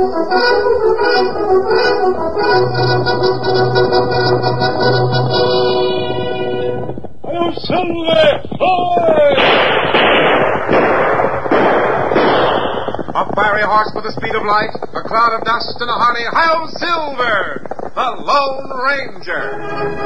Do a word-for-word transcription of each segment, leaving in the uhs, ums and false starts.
Oh, Silver! Ahoy! A fiery horse with the speed of light, a cloud of dust, and a hearty Hi-Yo Silver, the Lone Ranger.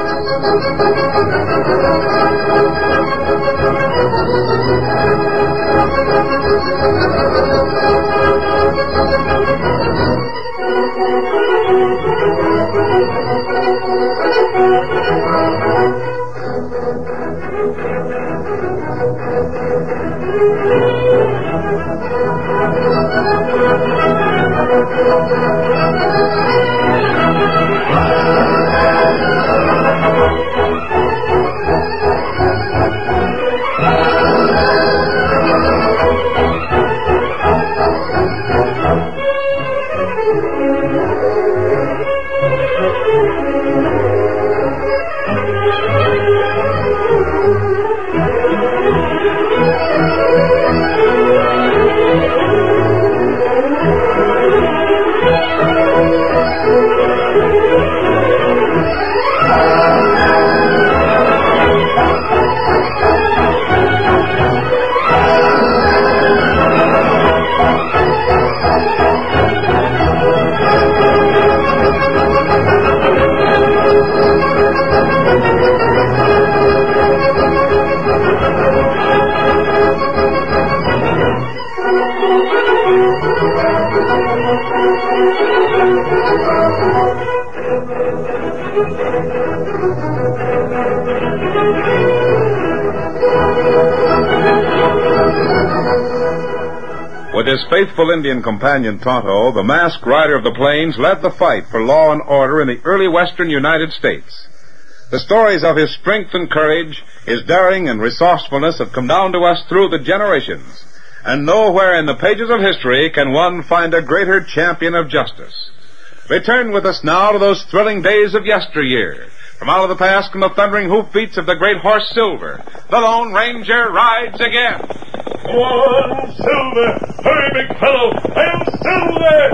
With his faithful Indian companion Tonto, the masked rider of the plains led the fight for law and order in the early western United States. The stories of his strength and courage, his daring and resourcefulness have come down to us through the generations, and nowhere in the pages of history can one find a greater champion of justice. Return with us now to those thrilling days of yesteryear. From out of the past come the thundering hoofbeats of the great horse Silver. The Lone Ranger rides again. Come on, Silver! Hurry, big fellow! I'm Silver!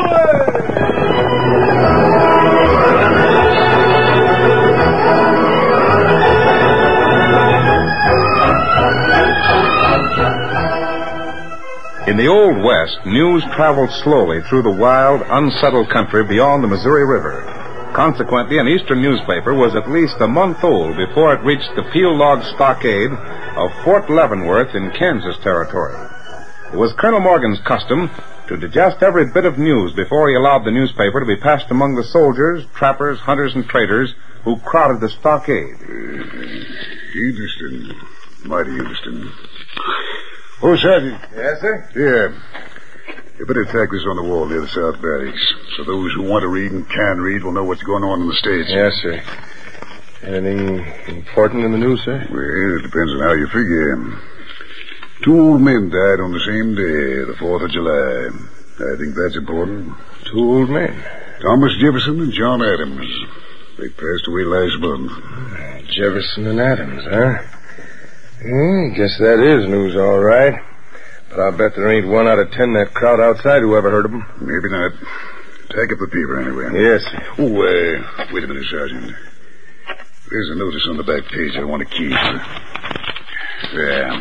In the Old West, news traveled slowly through the wild, unsettled country beyond the Missouri River. Consequently, an eastern newspaper was at least a month old before it reached the field log stockade of Fort Leavenworth in Kansas Territory. It was Colonel Morgan's custom to digest every bit of news before he allowed the newspaper to be passed among the soldiers, trappers, hunters, and traders who crowded the stockade. Uh, interesting. Mighty interesting. Oh, Sergeant. Yes, sir? Yeah. You better tack this on the wall near the South Barracks, so those who want to read and can read will know what's going on in the States. Yes, sir. Anything important in the news, sir? Well, it depends on how you figure. Two old men died on the same day, the fourth of July. I think that's important. Two old men? Thomas Jefferson and John Adams. They passed away last month. Jefferson and Adams, huh? Yeah, I guess that is news, all right. But I'll bet there ain't one out of ten that crowd outside who ever heard of them. Maybe not. Take up the paper anyway. Yes. Oh, uh, wait a minute, Sergeant. There's a notice on the back page I want to keep. There.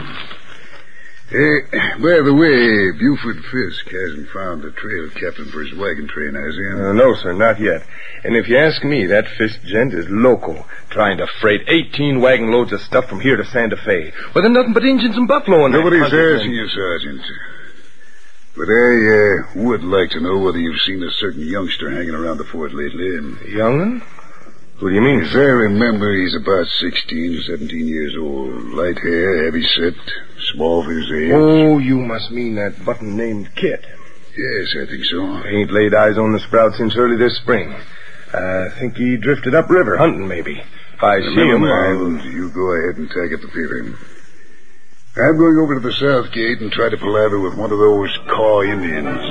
Uh, by the way, Buford Fisk hasn't found a trail captain for his wagon train, has he? Uh, no, sir, not yet. And if you ask me, that Fisk gent is loco, trying to freight eighteen wagon loads of stuff from here to Santa Fe. Well, there's nothing but Indians and buffalo in there. Nobody says you, Sergeant. But I uh, would like to know whether you've seen a certain youngster hanging around the fort lately. Young'un? Who do you mean? As I remember, he's about sixteen or seventeen years old. Light hair, heavy set, small for his age. Oh, you must mean that button named Kit. Yes, I think so. I ain't laid eyes on the sprout since early this spring. I think he drifted upriver, hunting maybe. If I see him, I'll... You go ahead and tag up the fever. I'm going over to the south gate and try to palaver with one of those Kaw Indians.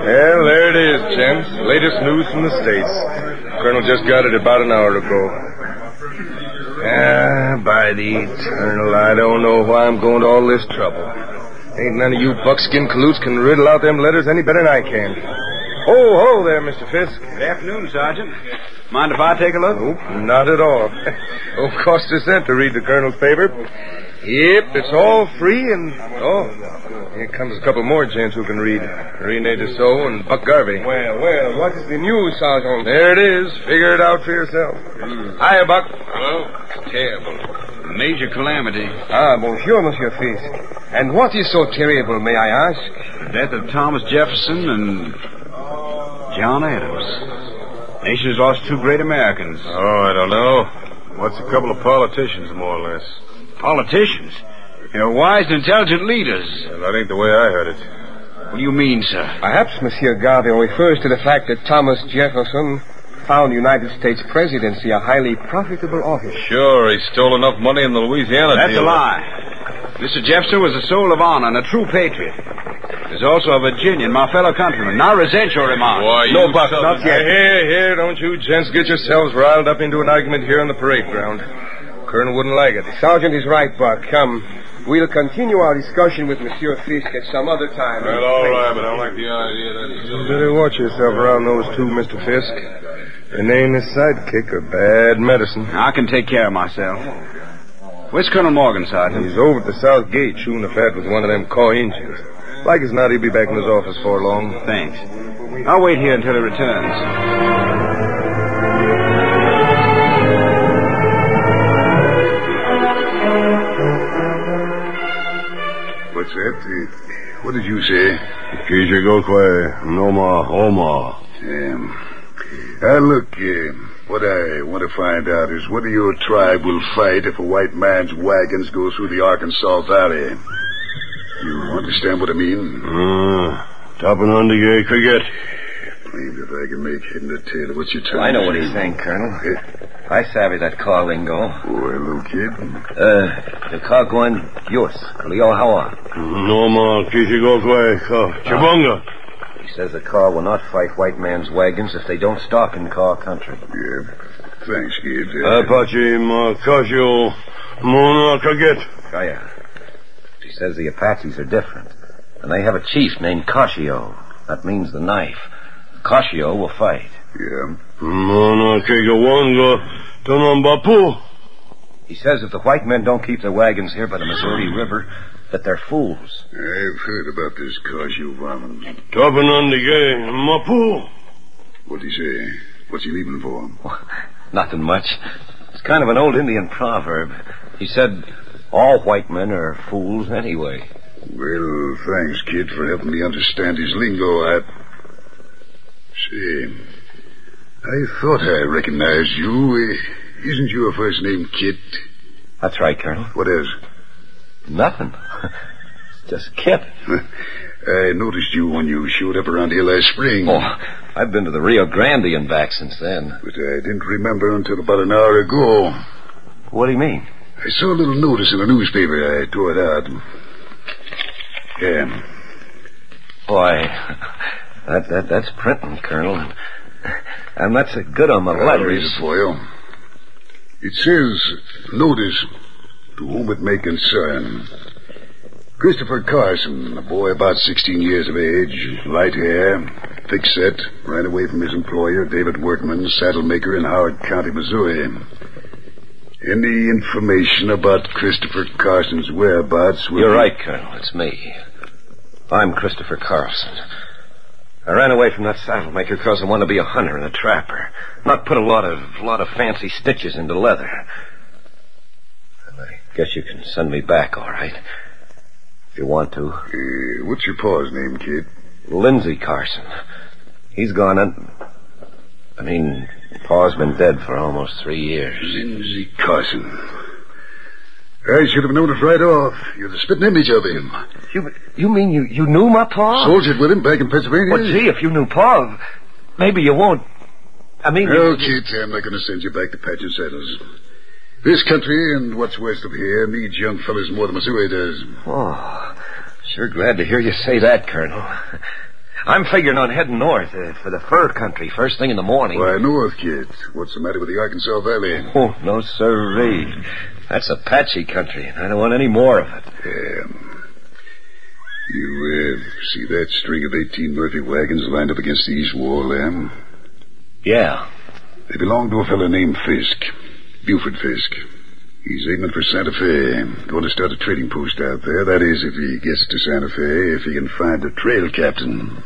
Well, there it is, gents. Latest news from the States. Colonel just got it about an hour ago. Ah, by the eternal, I don't know why I'm going to all this trouble. Ain't none of you buckskin colutes can riddle out them letters any better than I can. Ho, ho there, Mister Fisk. Good afternoon, Sergeant. Mind if I take a look? Nope, not at all. Don't cost a cent to read the Colonel's paper. Yep, it's all free and... Oh, here comes a couple more gents who can read. Rene Dussault and Buck Garvey. Well, well, what is the news, Sergeant? There it is. Figure it out for yourself. Mm. Hiya, Buck. Well, terrible. Major calamity. Ah, bonjour, Monsieur Fisk. And what is so terrible, may I ask? The death of Thomas Jefferson and John Adams. Nation has lost two great Americans. Oh, I don't know. What's a couple of politicians, more or less? Politicians? They're wise and intelligent leaders. Well, that ain't the way I heard it. What do you mean, sir? Perhaps Monsieur Garvey refers to the fact that Thomas Jefferson found United States presidency a highly profitable office. Sure, he stole enough money in the Louisiana That's deal. a lie. Mister Jefferson was a soul of honor and a true patriot. There's also a Virginian, my fellow countryman. Now resent your remark. Why, No, you Buck, son not of- yet. Here, here, don't you gents get yourselves riled up into an argument here on the parade ground. Colonel wouldn't like it. Sergeant is right, Buck. Come. We'll continue our discussion with Monsieur Fisk at some other time. Well, all right, but I don't like the idea that he's... You better watch yourself around those two, Mister Fisk. Rene and his sidekick are bad medicine. I can take care of myself. Where's Colonel Morgan, Sergeant? He's over at the south gate shooting the fat with one of them car engines. Like as not, he'll be back in his office for long. Thanks. I'll wait here until he returns. What's that? Uh, what did you say? Kijigokwe, Noma, Oma. Um, uh, look, uh, what I want to find out is whether your tribe will fight if a white man's wagons go through the Arkansas Valley. You understand what I mean? Uh, Tapanandige Cricket. Please, if I can make head and tail of what you're trying I know to what say. he's saying, Colonel. Eh? I savvy that car lingo. Oh, hello, kid. Uh, the car going Yus, Leo Hawa. Noma, Kijigokwe, Chabunga. He says the car will not fight white man's wagons if they don't stop in car country. Yeah. Thanks, kid. Uh, Apache, Makasho, Mona Kaget. Kaya. He says the Apaches are different. And they have a chief named Kashio. That means the knife. Kashio will fight. yeah. Mona Kigawanga, Tanambapu. He says if the white men don't keep their wagons here by the Missouri River, that they're fools. I've heard about this Cashew Varmint. Tapanandige, Mapu. What'd he say? What's he leaving for? Nothing much. It's kind of an old Indian proverb. He said, all white men are fools anyway. Well, thanks, kid, for helping me understand his lingo. I... Say, I thought I recognized you. Uh, isn't your first name Kit? That's right, Colonel. What is? Nothing. Just Kit. I noticed you when you showed up around here last spring. Oh, I've been to the Rio Grande and back since then. But I didn't remember until about an hour ago. What do you mean? I saw a little notice in the newspaper. I tore it out. Yeah. Boy, that, that that's printing, Colonel. And that's a good on the I'll letters. read it for you. It says, notice to whom it may concern. Christopher Carson, a boy about sixteen years of age, light hair, thick set, ran away from his employer, David Workman, saddle maker in Howard County, Missouri. Any information about Christopher Carson's whereabouts will... You're right, Colonel. It's me. I'm Christopher Carson. I ran away from that saddle maker because I want to be a hunter and a trapper, not put a lot of lot of fancy stitches into leather. Well, I guess you can send me back, all right, if you want to. Uh, what's your pa's name, kid? Lindsay Carson. He's gone and... I mean, Pa's been dead for almost three years. Lindsay Carson. I should have known it right off. You're the spitting image of him. You you mean you, you knew my Pa? Soldiered with him back in Pennsylvania. Well, gee, if you knew Pa, maybe you won't... I mean... No, kid, I'm not going to send you back to Patchen Saddles. This country and what's west of here needs young fellas more than Missouri does. Oh, sure glad to hear you say that, Colonel. I'm figuring on heading north uh, for the fur country first thing in the morning. Why, north, kid? What's the matter with the Arkansas Valley? Oh, no, sirree. That's Apache country, and I don't want any more of it. Yeah. You, uh, see that string of eighteen Murphy wagons lined up against the east wall, Lamb? Yeah. They belong to a fellow named Fisk. Buford Fisk. He's aiming for Santa Fe. Going to start a trading post out there. That is, if he gets to Santa Fe, if he can find a trail captain.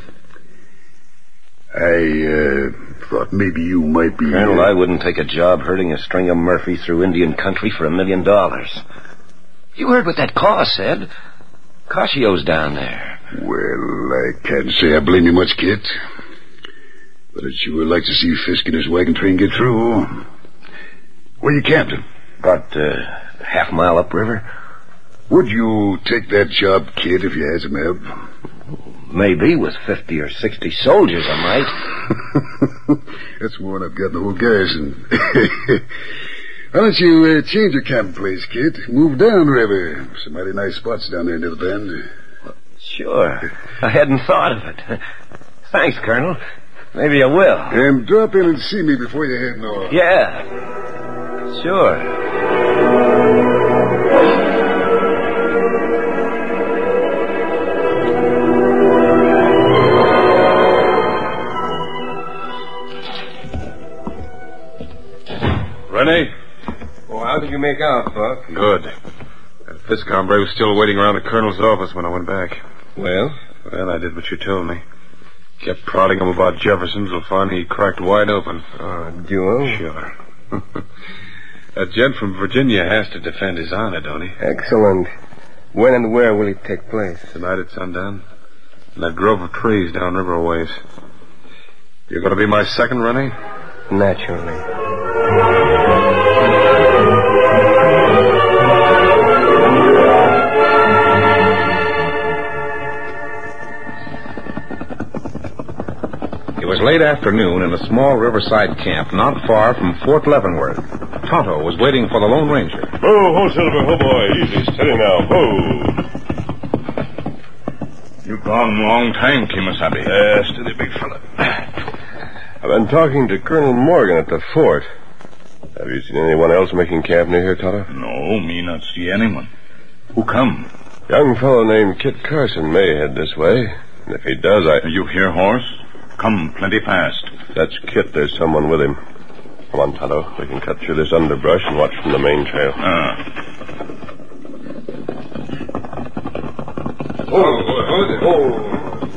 I, uh, thought maybe you might be... Colonel, uh, I wouldn't take a job herding a string of Murphy through Indian country for a million dollars. You heard what that Caw said. Casio's down there. Well, I can't say I blame you much, Kit. But I'd sure like to see Fisk and his wagon train get through. Where you camping? About uh, half a mile upriver. Would you take that job, kid, if you had some help? Maybe with fifty or sixty soldiers, I might. That's more than I've got in the whole garrison. Why don't you uh, change your camping place, kid? Move down river. Some mighty nice spots down there near the bend. Sure. I hadn't thought of it. Thanks, Colonel. Maybe I will. And drop in and see me before you head north. Yeah. Sure. Rene? Well, how did you make out, Buck? Good. That Fisk hombre was still waiting around the colonel's office when I went back. Well? Well, I did what you told me. Kept prodding him about Jefferson till finally he cracked wide open. Uh, duel? Sure. That gent from Virginia has to defend his honor, don't he? Excellent. When and where will it take place? Tonight at sundown. In that grove of trees downriver a ways. You're going to be my second, Rene? Naturally. It was late afternoon in a small riverside camp not far from Fort Leavenworth. Tonto was waiting for the Lone Ranger. Oh, ho, Silver, ho, boy. Easy, steady now. Ho. You gone long time, Kimasabi. Uh, steady, big fella. I've been talking to Colonel Morgan at the fort. Have you seen anyone else making camp near here, Tonto? No, me not see anyone. Who come? Young fellow named Kit Carson may head this way. And if he does, I... You hear horse? Come plenty fast. That's Kit. There's someone with him. Come on, Tonto. We can cut through this underbrush and watch from the main trail. Ah. Oh, oh, oh.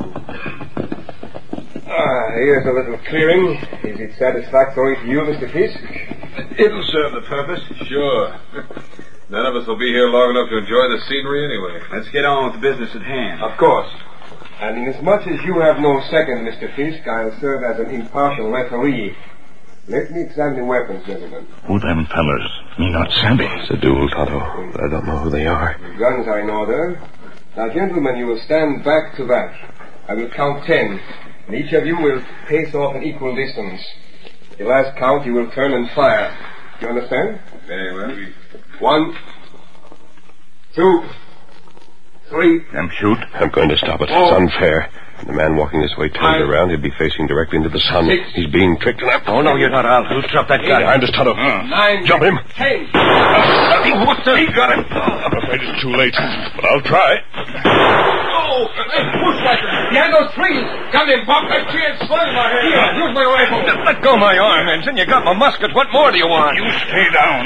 Ah, here's a little clearing. Is it satisfactory to you, Mister Fisk? It'll serve the purpose. Sure. None of us will be here long enough to enjoy the scenery anyway. Let's get on with the business at hand. Of course. And inasmuch as you have no second, Mister Fisk, I'll serve as an impartial referee. Let me examine the weapons, gentlemen. Who them fellers? Me not savvy. It's a duel, Tonto. But I don't know who they are. The guns are in order. Now, gentlemen, you will stand back to back. I will count ten, and each of you will pace off an equal distance. At the last count, you will turn and fire. Do you understand? Very well. One, two, three. Them shoot. I'm going to stop it. Oh. It's unfair. When the man walking this way turns Five. around, he'll be facing directly into the sun. Six. He's being tricked, and I'm... Oh, no, you're not. I'll who'll drop that gun. Behind us, Tonto. Nine. Jump him. Ten. What the? He got him. I'm afraid it's too late, but I'll try. Oh, hey, bushwhacker. Behind those trees. Got him, Buck. That tree is slung my head. Here, use my rifle. Let go my arm, Ensign. You got my musket. What more do you want? You stay down.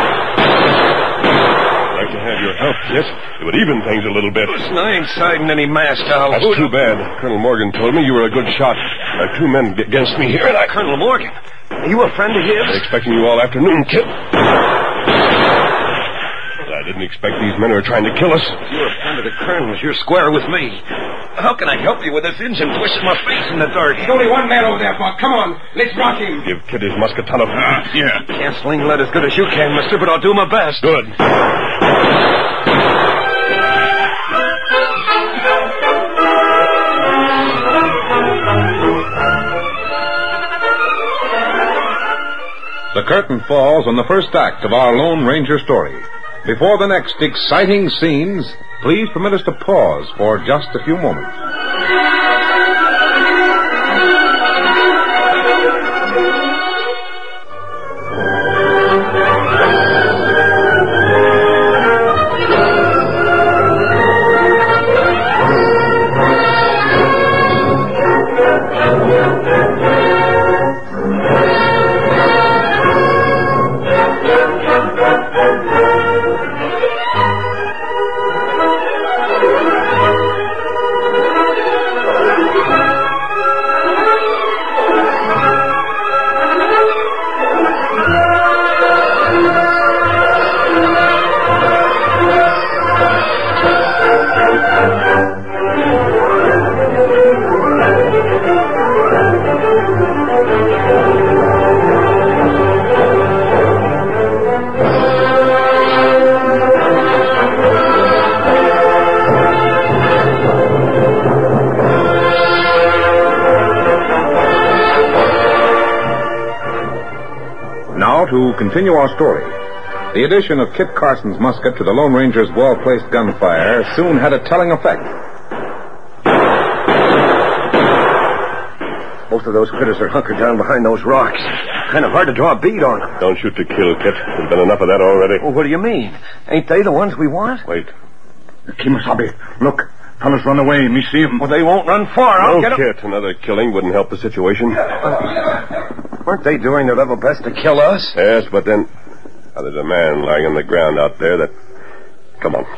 I'd like to have your help, Kit. It would even things a little bit. Listen, I ain't siding any masked owl. That's too bad. Colonel Morgan told me you were a good shot. There are two men against me here, and I... Colonel Morgan. Are you a friend of his? I'm expecting you all afternoon, Kit. I didn't expect these men who are trying to kill us. If you're a friend of the Colonel's, you're square with me. How can I help you with this engine twisting my face in the dirt? There's only one man over there, Buck. Come on. Let's rock him. Give Kit his musket, Tonto. Ah, yeah. Can't sling lead as good as you can, mister, but I'll do my best. Good. The curtain falls on the first act of our Lone Ranger story. Before the next exciting scenes, please permit us to pause for just a few moments. now to continue our story. The addition of Kit Carson's musket to the Lone Ranger's well-placed gunfire soon had a telling effect. Both of those critters are hunkered down behind those rocks. Kind of hard to draw a bead on them. Don't shoot to kill, Kit. There's been enough of that already. Well, what do you mean? Ain't they the ones we want? Wait. Kimasabi, look. Fellas run away. Me see them. Well, they won't run far. I'll No, get 'em. Kit. Another killing wouldn't help the situation. Weren't they doing their level best to kill us? Yes, but then... Now, there's a man lying on the ground out there that... Come on.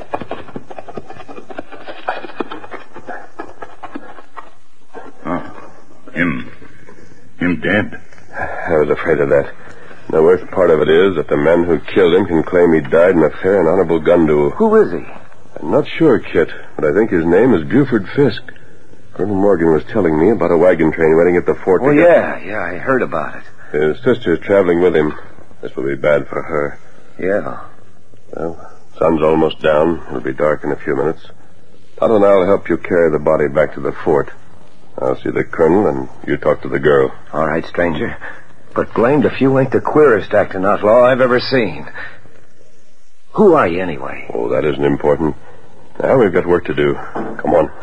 Oh, him. Him dead. I was afraid of that. The worst part of it is that the men who killed him can claim he died in a fair and honorable gun duel. Who is he? I'm not sure, Kit, but I think his name is Buford Fisk. Colonel Morgan was telling me about a wagon train waiting at the fort. Oh, to yeah, yeah, I heard about it. His sister's traveling with him. This will be bad for her. Yeah. Well, sun's almost down. It'll be dark in a few minutes. Tonto and I'll help you carry the body back to the fort. I'll see the colonel, and you talk to the girl. All right, stranger. But blamed if you ain't the queerest acting outlaw I've ever seen. Who are you, anyway? Oh, that isn't important. Now we've got work to do. Come on.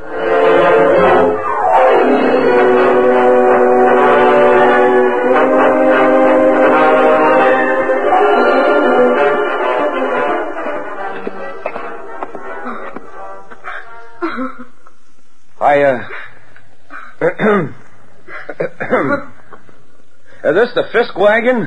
I, uh... Is this the Fisk wagon?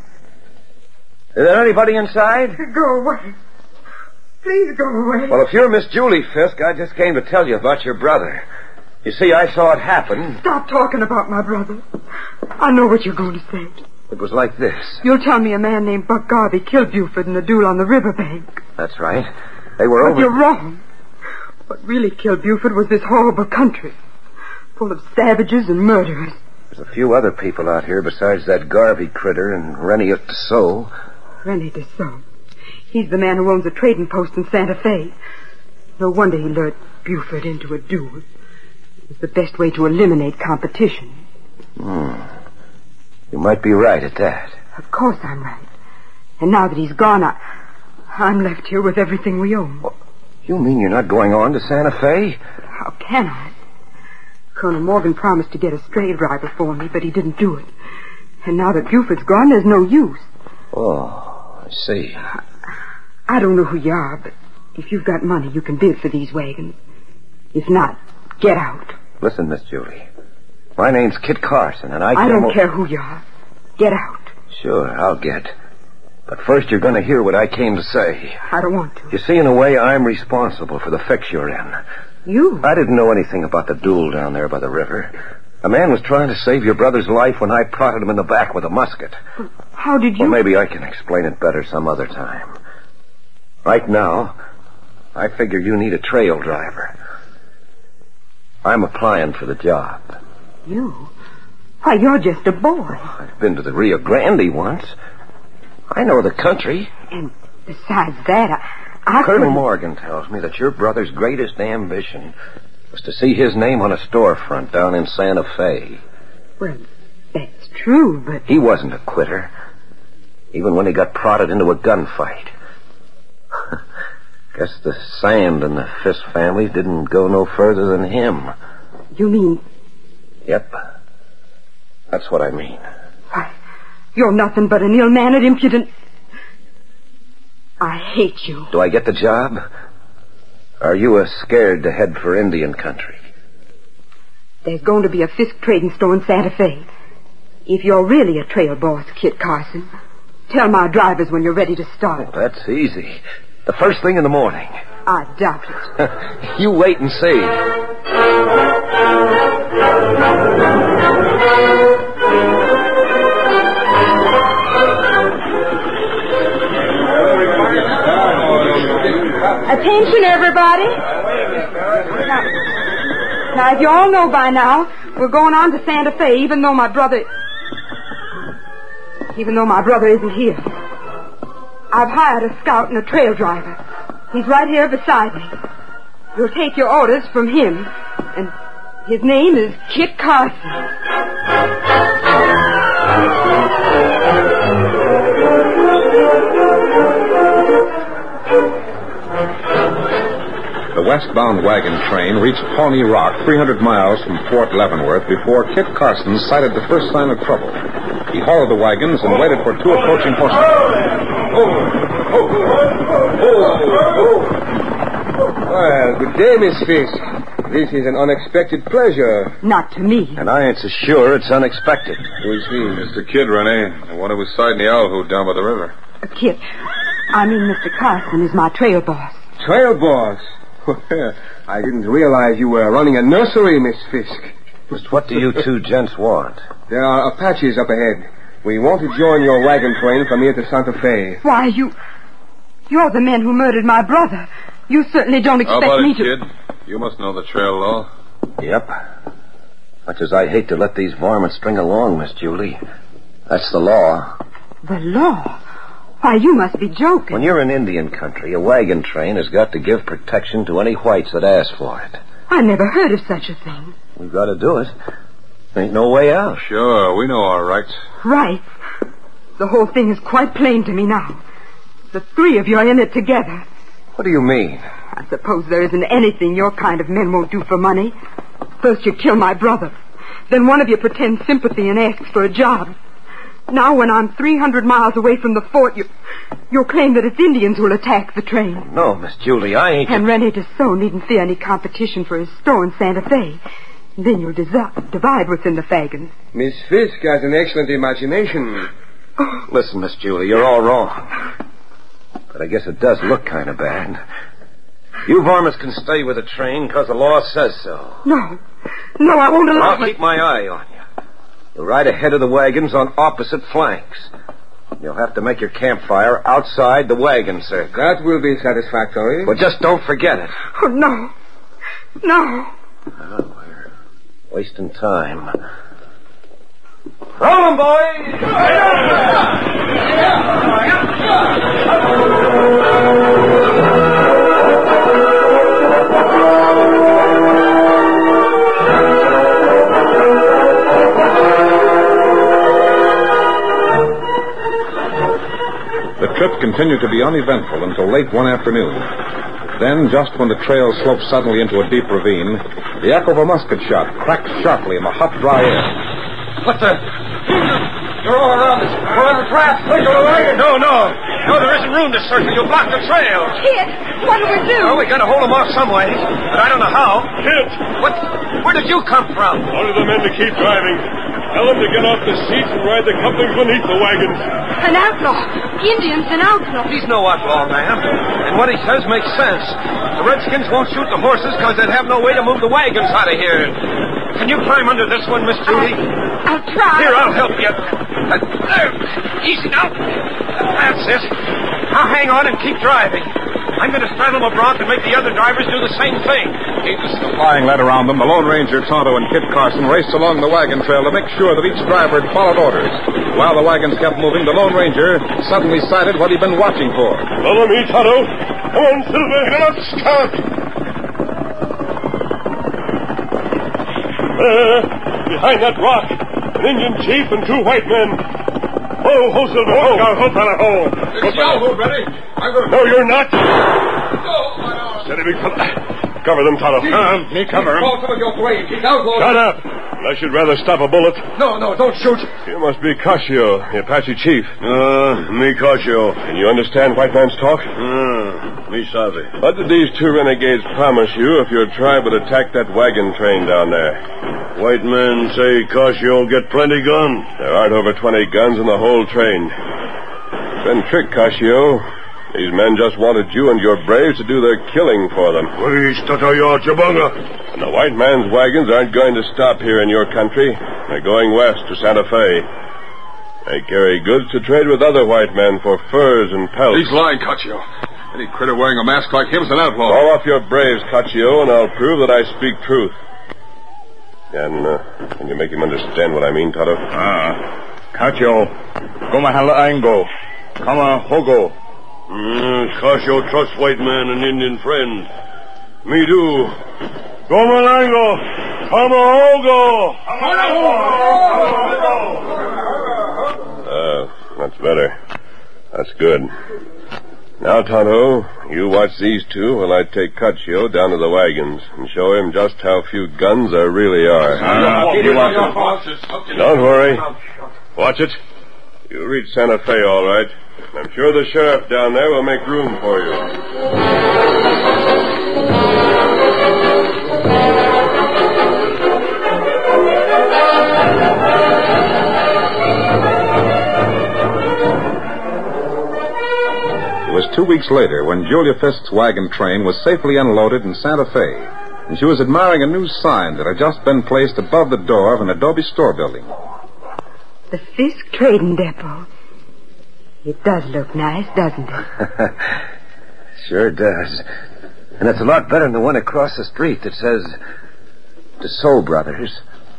Is there anybody inside? Go away. Please go away. Well, if you're Miss Julie Fisk, I just came to tell you about your brother. You see, I saw it happen. Stop talking about my brother. I know what you're going to say. It was like this. You'll tell me a man named Buck Garvey killed Buford in a duel on the riverbank. That's right. They were But over... you're wrong. What really killed Buford was this horrible country, full of savages and murderers. There's a few other people out here besides that Garvey critter and Rennie Desault. Rennie Desault. He's the man who owns a trading post in Santa Fe. No wonder he lured Buford into a duel. It's the best way to eliminate competition. Hmm. You might be right at that. Of course I'm right. And now that he's gone, I, I'm left here with everything we own. Well, you mean you're not going on to Santa Fe? How can I? Colonel Morgan promised to get a stray driver for me, but he didn't do it. And now that Buford's gone, there's no use. Oh, I see. I, I don't know who you are, but if you've got money, you can bid for these wagons. If not, get out. Listen, Miss Julie. My name's Kit Carson, and I... I don't o- care who you are. Get out. Sure, I'll get. But first you're going to hear what I came to say. I don't want to. You see, in a way, I'm responsible for the fix you're in. You? I didn't know anything about the duel down there by the river. A man was trying to save your brother's life when I prodded him in the back with a musket. How did you... Well, maybe I can explain it better some other time. Right now, I figure you need a trail driver. I'm applying for the job. You? Why, you're just a boy. I've been to the Rio Grande once. I know the country. And besides that, I... I Colonel couldn't- Morgan tells me that your brother's greatest ambition was to see his name on a storefront down in Santa Fe. Well, that's true, but... He wasn't a quitter, even when he got prodded into a gunfight. Guess the sand in the Fisk family didn't go no further than him. You mean... Yep. That's what I mean. Why, you're nothing but an ill-mannered, impudent... I hate you. Do I get the job? Are you a scared to head for Indian country? There's going to be a Fisk trading store in Santa Fe. If you're really a trail boss, Kit Carson, tell my drivers when you're ready to start. Oh, that's easy. The first thing in the morning. I doubt it. You wait and see. Attention, everybody. Now, now, if you all know by now, we're going on to Santa Fe, even though my brother... Even though my brother isn't here. I've hired a scout and a trail driver. He's right here beside me. You'll take your orders from him. And his name is Kit Carson. westbound wagon train reached Pawnee Rock, three hundred miles from Fort Leavenworth, before Kit Carson sighted the first sign of trouble. He halted the wagons and waited for two approaching horsemen. Oh, oh, oh, oh. Well, good day, Miss Fisk. This is an unexpected pleasure. Not to me. And I ain't so sure it's unexpected. Who's he? Mister Kidd, Renee. The one who was siding the owl hoot down by the river. Uh, Kit, I mean Mister Carson is my trail boss. Trail boss? I didn't realize you were running a nursery, Miss Fisk. Just what do you two gents want? There are Apaches up ahead. We want to join your wagon train from here to Santa Fe. Why, you... You're the men who murdered my brother. You certainly don't expect How about me it, to... Kid? You must know the trail law. Yep. Much as I hate to let these varmints string along, Miss Julie. That's the law. The law? Why, you must be joking. When you're in Indian country, a wagon train has got to give protection to any whites that ask for it. I never heard of such a thing. We've got to do it. Ain't no way out. Sure, we know our rights. Right. The whole thing is quite plain to me now. The three of you are in it together. What do you mean? I suppose there isn't anything your kind of men won't do for money. First you kill my brother. Then one of you pretends sympathy and asks for a job. Now when I'm three hundred miles away from the fort, you, you'll claim that it's Indians who'll attack the train. No, Miss Julie, I ain't... And Rene Desault needn't fear any competition for his store in Santa Fe. Then you'll desi- divide what's in the fagons. Miss Fisk has an excellent imagination. Listen, Miss Julie, you're all wrong. But I guess it does look kind of bad. You varmints can stay with the train because the law says so. No. No, I won't allow I'll keep my eye on you. You'll ride ahead of the wagons on opposite flanks. You'll have to make your campfire outside the wagon circle. That will be satisfactory. But just don't forget it. Oh, no. No. Oh, we're wasting time. Roll 'em, boys! The trip continued to be uneventful until late one afternoon. Then, just when the trail sloped suddenly into a deep ravine, the echo of a musket shot cracked sharply in the hot, dry air. What the... You're all around us. We're on the trap. Quick, go away. No, no. No, there isn't room to search. You'll block the trail. Kid, what do we do? Well, we got to hold them off some way, but I don't know how. Kid! What? Where did you come from? Order the men to keep driving. Tell them to get off the seats and ride the couplings beneath the wagons. An outlaw. Indians, an outlaw. He's no outlaw, ma'am. And what he says makes sense. The Redskins won't shoot the horses because they'd have no way to move the wagons out of here. Can you climb under this one, Miss Judy? I'll, I'll try. Here, I'll help you. Uh, there. Easy now. That's it. Now hang on and keep driving. I'm going to straddle my bronc and make the other drivers do the same thing. Heedless of the flying lead around them, the Lone Ranger, Tonto, and Kit Carson raced along the wagon trail to make sure that each driver had followed orders. While the wagons kept moving, the Lone Ranger suddenly sighted what he'd been watching for. Follow me, Tonto. Come on, Silver. Get up, Scout. There, behind that rock, an Indian chief and two white men. Ho, ho, Silver, ho. Ho, ho, fella, ho. It's y'all, ready? I'm going to... No, you're not. Steady, big fella. Cover them, Tonto. Uh, me cover him. Some of your blades. He's outlaw. Shut up. Unless you'd rather stop a bullet. No, no, don't shoot. You must be Cascio, the Apache chief. Uh, me Cascio. And you understand white man's talk? Hmm, me savvy. What did these two renegades promise you if your tribe would attack that wagon train down there? White men say Cascio will get plenty guns. There aren't over twenty guns in the whole train. Been tricked, Cascio. These men just wanted you and your braves to do their killing for them. We stutter your chabunga. And the white man's wagons aren't going to stop here in your country. They're going west to Santa Fe. They carry goods to trade with other white men for furs and pelts. He's lying, Caccio. Any critter wearing a mask like him's an outlaw. Call off your braves, Caccio, and I'll prove that I speak truth. Can, uh, can you make him understand what I mean, Tonto? Ah, Caccio. Gomahala Ango. Kama Hogo. Mm, Cascio trusts white man and Indian friend. Me do. Gomalango. Kamahogo. Uh, that's better. That's good. Now, Tonto, you watch these two while I take Caccio down to the wagons and show him just how few guns there really are. Uh, you watch it. Don't worry. Watch it. You'll reach Santa Fe all right. I'm sure the sheriff down there will make room for you. It was two weeks later when Julia Fisk's wagon train was safely unloaded in Santa Fe, and she was admiring a new sign that had just been placed above the door of an adobe store building. The Fisk Trading Depot. It does look nice, doesn't it? Sure does. And it's a lot better than the one across the street that says DeSoe Brothers.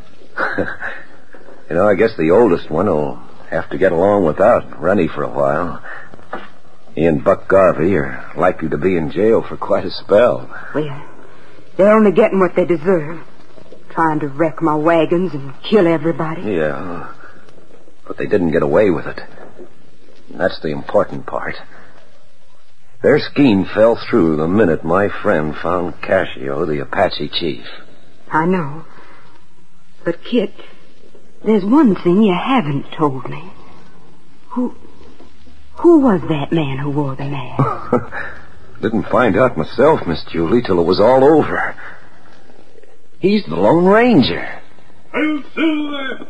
You know, I guess the oldest one will have to get along without Rennie for a while. He and Buck Garvey are likely to be in jail for quite a spell. Well, they're only getting what they deserve. Trying to wreck my wagons and kill everybody. Yeah, but they didn't get away with it. And that's the important part. Their scheme fell through the minute my friend found Caccio, the Apache chief. I know. But, Kit, there's one thing you haven't told me. Who... Who was that man who wore the mask? Didn't find out myself, Miss Julie, till it was all over. He's the Lone Ranger. Hail Silver!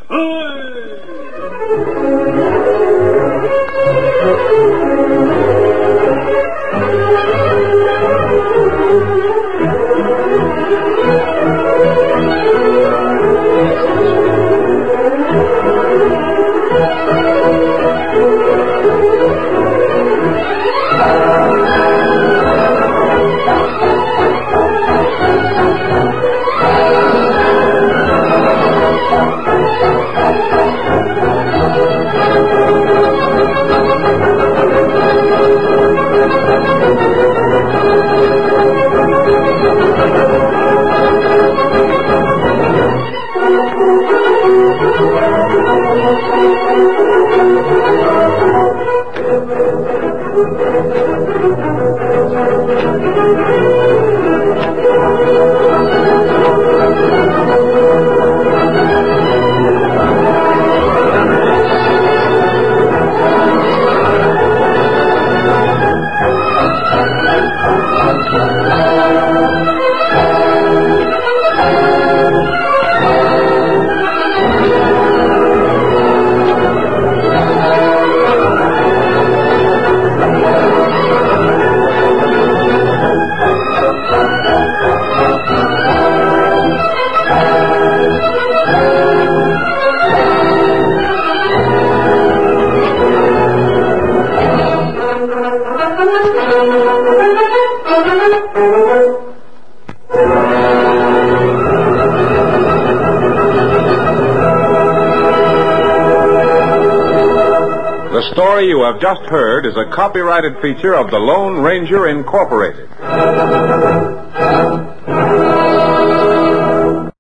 The story you have just heard is a copyrighted feature of the Lone Ranger Incorporated.